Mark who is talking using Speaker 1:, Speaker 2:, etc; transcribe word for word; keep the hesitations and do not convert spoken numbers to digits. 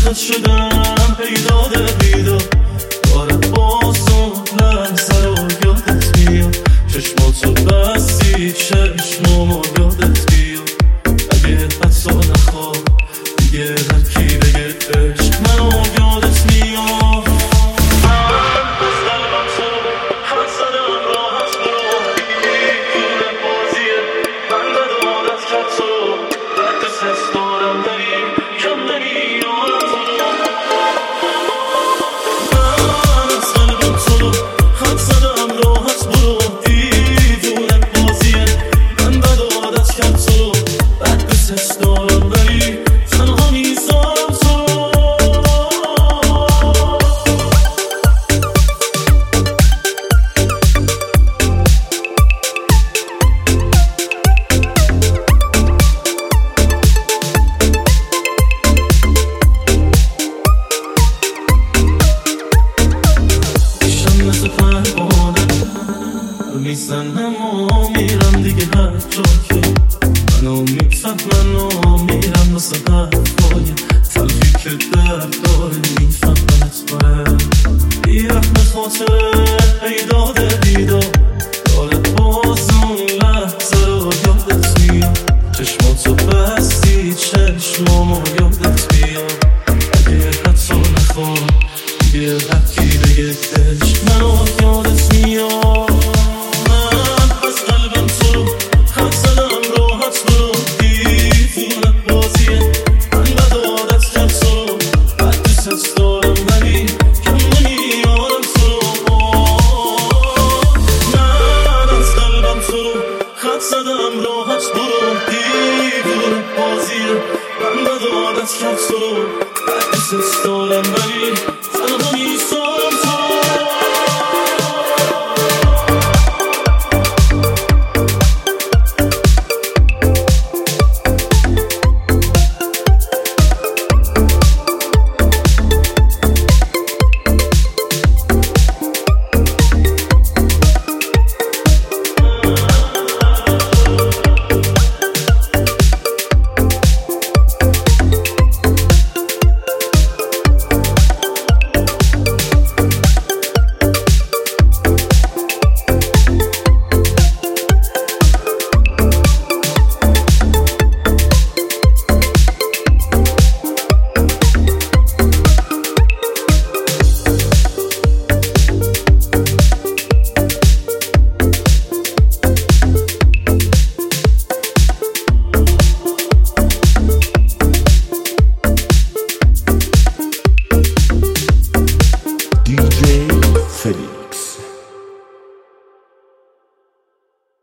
Speaker 1: واسط شدم پیداد بیدار دارد باز اون لحظه رو یادت میاد چشماتو بستی چشمامو یادت بیاد اگه حتی نخواد دیگه هر کی بگه عشق منو یادت میاد من از قلبم تو رو خط زدم راحت برو دیوونه بازیه من بد عادت کرد تو رو بعد دوست دارم ولی کم نمیارم تو رو من از قلبم تو رو خط زدم راحت برو دیوونه بازیه من بد عادت کرد تو رو بعد دوست دارم ولی تنها میذارم تو رو مثل پروانه رو میزنم و میرم دیگه هر جا که منو میفهمن و میرم واسه حرفای تلخی که درد داره میفهمنت بره بیرحم خاطره پیداد بیدار دارد باز اون لحظه رو یادت میاد چشماتو بستی چشمامو یادت میاد اگه حتی نخواد دیگه هر کی بگه